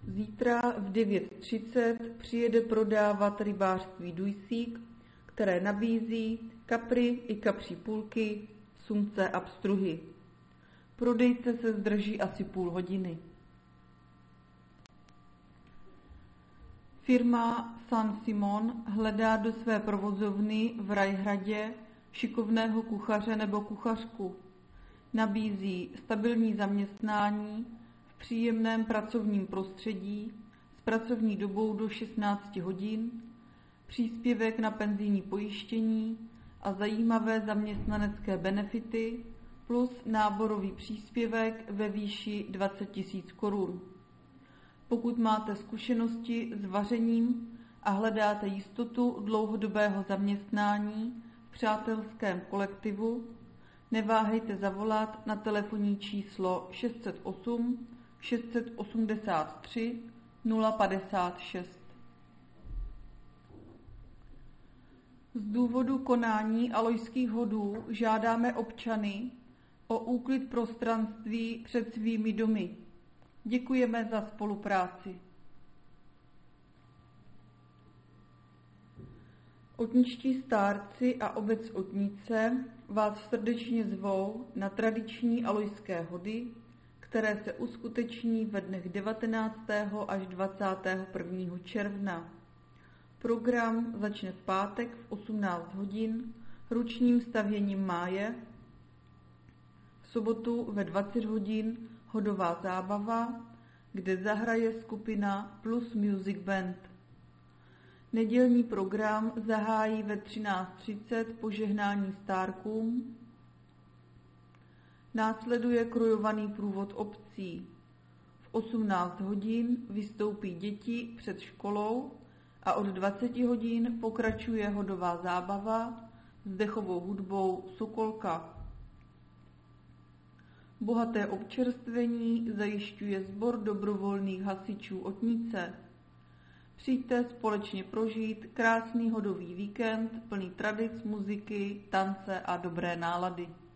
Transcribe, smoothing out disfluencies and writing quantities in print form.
Zítra v 9:30 přijede prodávat rybářství Dujsík, které nabízí kapry i kapří půlky, sumce a pstruhy. Prodejce se zdrží asi půl hodiny. Firma San Simon hledá do své provozovny v Rajhradě šikovného kuchaře nebo kuchařku. Nabízí stabilní zaměstnání v příjemném pracovním prostředí s pracovní dobou do 16 hodin, příspěvek na penzijní pojištění a zajímavé zaměstnanecké benefity plus náborový příspěvek ve výši 20 000 korun. Pokud máte zkušenosti s vařením a hledáte jistotu dlouhodobého zaměstnání v přátelském kolektivu, neváhejte zavolat na telefonní číslo 608 683 056. Z důvodu konání Alojských hodů žádáme občany o úklid prostranství před svými domy. Děkujeme za spolupráci. Otničtí stárci a obec Otnice vás srdečně zvou na tradiční Alojské hody, které se uskuteční ve dnech 19. až 21. června. Program začne v pátek v 18 hodin ručním stavěním máje, v sobotu ve 20 hodin hodová zábava, kde zahraje skupina Plus Music Band. Nedělní program zahájí ve 13:30 požehnání stárkům. Následuje krojovaný průvod obcí. V 18 hodin vystoupí děti před školou a od 20 hodin pokračuje hodová zábava s dechovou hudbou Sokolka. Bohaté občerstvení zajišťuje sbor dobrovolných hasičů Otnice. Přijďte společně prožít krásný hodový víkend plný tradic, muziky, tance a dobré nálady.